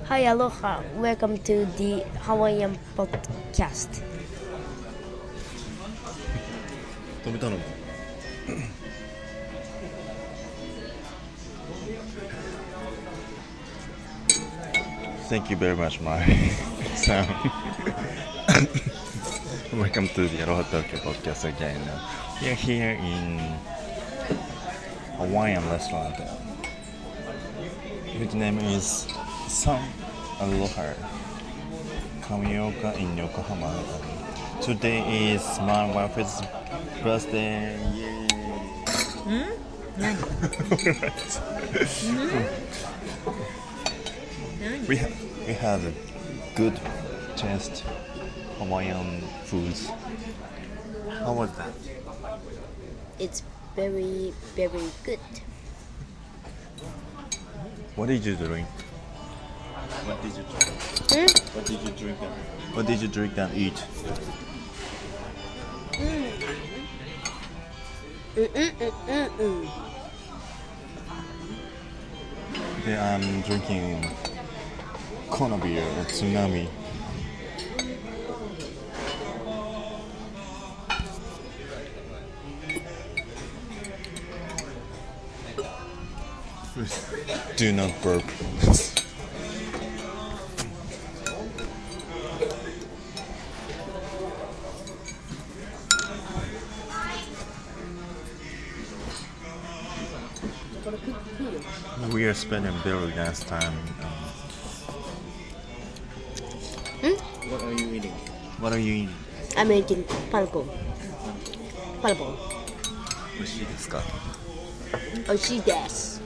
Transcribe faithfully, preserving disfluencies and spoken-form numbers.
Hi, aloha. Welcome to the Hawaiian podcast. 止めたのも Thank you very much, my son. Welcome to the Aloha Tokyo podcast again. We are here in Hawaiian restaurant, whose name is Sun Aloha Kamioka in Yokohama. Today is my wife's birthday. Yay! 何 We have we have a good taste Hawaiian foods. How was that? It's very, very good. What did you drink? What did you drink? Hmm? What did you drink? And, what did you drink and eat? Mm-mm-mm-mm-mm. Okay, I'm drinking Kona beer or Tsunami. Do not burp. We are spending very nice time. Um, What are you eating? what are you eating? I'm eating palpo. Palpo. 美味しいですか? 美味しいです.